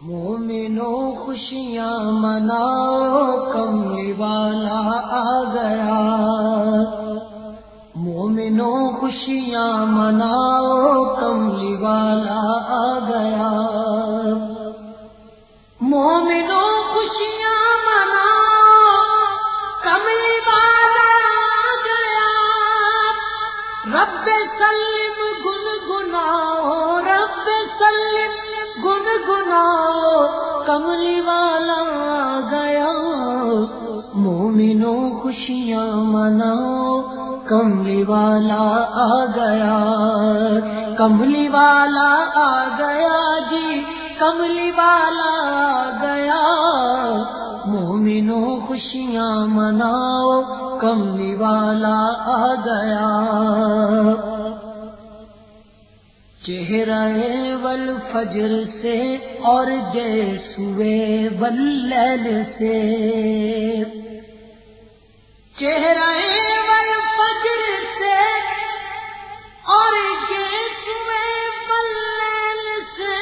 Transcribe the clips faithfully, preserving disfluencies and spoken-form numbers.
مومنوں خوشیاں مناؤ کملی والا آ گیا، مومنوں خوشیاں مناؤ کملی والا آ گیا، مومنوں خوشیاں مناؤ کملی والا آ گیا، رب سلم گنگناؤ رب سلم گنگناؤ کملی والا آ گیا، مومنوں خوشیاں مناؤ کملی والا آ گیا، کملی والا آ گیا جی کملی والا آ گیا، مومنوں خوشیاں مناؤ کملی والا آ گیا، چہرہ والفجر سے اور جیسوئے واللیل سے، چہرہ والفجر سے اور جیسوئے واللیل سے،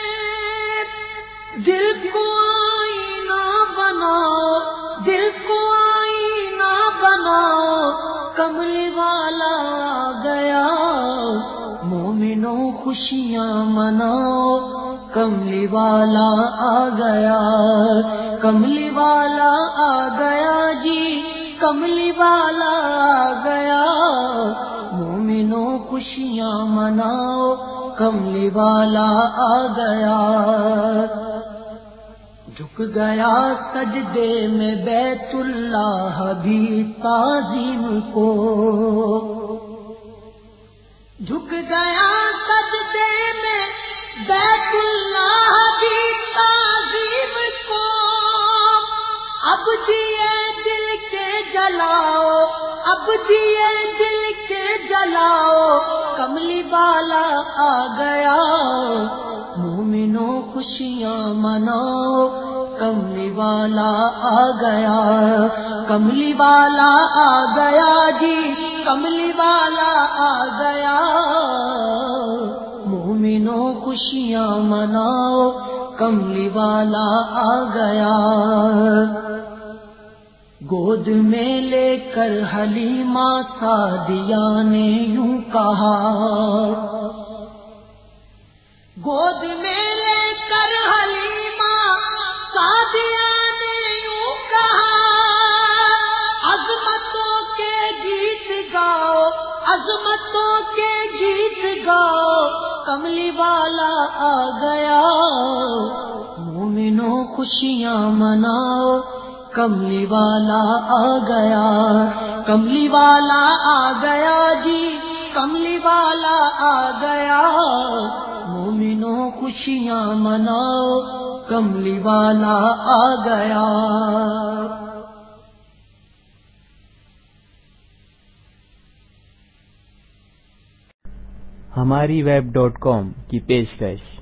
دل کو آئینہ بناؤ دل کو آئینہ بناؤ کملی والا آ گیا، مومنوں خوشیاں مناؤ کملی والا آ گیا، کملی والا آ گیا جی کملی والا آ گیا، مومنوں خوشیاں مناؤ کملی والا آ گیا، جھک گیا سجدے میں بیت اللہ بھی تعظیم کو، جھک گیا سجدے میں بیت اللہ بھی تعظیم کو، اب دیے دل کے جلاؤ اب دیے دل کے جلاؤ کملی والا آ گیا، مومنوں خوشیاں مناؤ کملی والا آ گیا، کملی والا آ گیا جی کملی والا آ گیا، مومنوں خوشیاں مناؤ کملی والا آ گیا، گود میں لے کر حلیمہ سعدیہ نے یوں کہا، گود میں لے کر حلیمہ سعدیہ نے یوں کہا، عظمتوں کے گیت گاؤ عظمتوں کے گیت گاؤ کملی والا آ گیا، مومنوں خوشیاں مناؤ کملی والا آ گیا، کملی والا آ گیا جی کملی والا آ گیا، مومنوں خوشیاں مناؤ کملی والا آ گیا۔ ہماری ویب ڈاٹ کام کی پیشکش